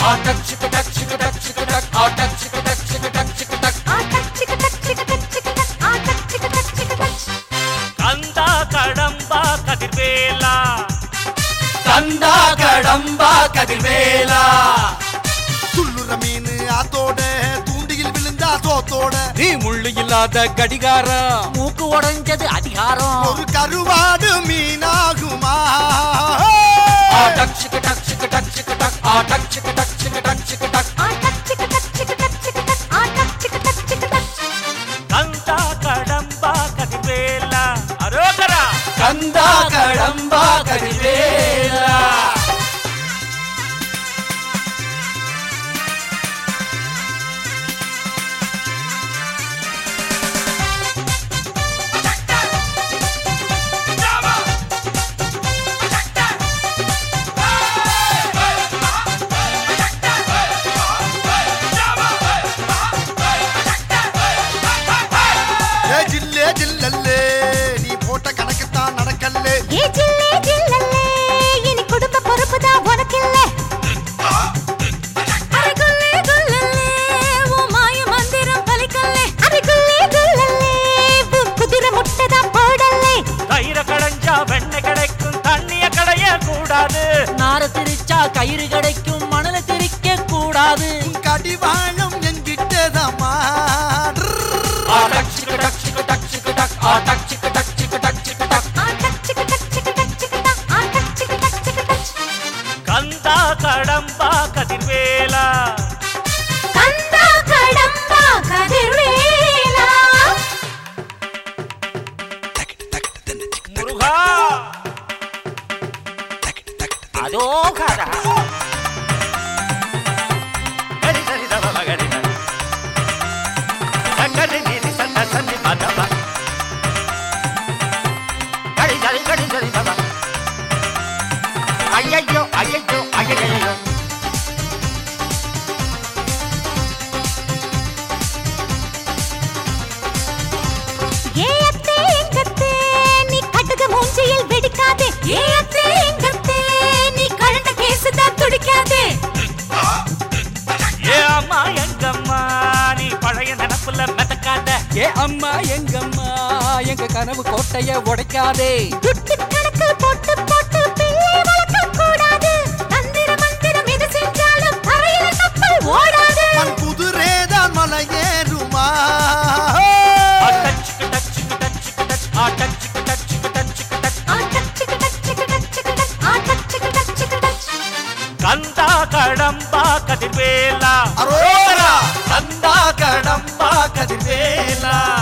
கந்தா கடம்பா கதிர்வேலா கந்தா கடம்பா கதிர்வேலா துள்ளுற மீன் ஆத்தோட தூண்டியில் விழுந்தா சோத்தோட நீ முள்ளு இல்லாத கடிகாரம் மூக்கு உடைஞ்சது அதிகாரம் ஒரு கருவாடு மீனாகுமா கந்தா கடம்பா கதிர்வேலா அரோகரா கந்தா கடம்பா கதிர்வேலா ஜில்லே ஜில்லல்லே நீ போட்ட கணக்குத்தான் நடக்கல்லே ஏ ஜில்லே ஜில்லல்லே இனி குடும்ப பொறுப்புதான் உனக்கில்ல அரை குல்லே குல்லல்லே உன் மாய மந்திரம் பலிக்கல்லே அரை குல்லே குல்லல்லே உன் குதிரை முட்டைதான் போடல்லே தயிர கடைஞ்சா வெண்ணெய் கிடைக்கும் தண்ணிய கடைய கூடாது நார திரிச்சா கயிறு கிடைக்கும் மணல திரிக்க கூடாது கடிவாளம் என்கிட்டதம்மா கந்தா கடம்பா கதிர்வேலா கந்தா கடம்பா கதிர்வேலா முருகா அதோ கரா கரி சரி தவ கரி கரி நீதி சந்த சந்தி பதவ கரி சரி தவ ஐயோ ஐயோ ஐயோ ஏ அத்தே எங்கத்தே நீ கடுகு மூஞ்சியில் வெடிக்காதே ஏ அத்தே எங்கத்தே நீ கழண்ட கேசுதான் துடிக்காதே ஏ அம்மா எங்கம்மா நீ பழைய நினப்புல மெதக்காத ஏ அம்மா எங்கம்மா எங்க கனவு கோட்டைய உடைக்காதே துட்டு கணக்கு போட்டு போட்டு பிள்ளை வளர்க்க கூடாது தந்திர மந்திரம் எது செஞ்சாலும் தரையில கப்பல் ஓடாது மண் குதிரேதான் மலை ஏறுமா கந்தா கடம்பா கதிர்வேலா அரோகரா கந்தா கடம்பா கதிர்வேலா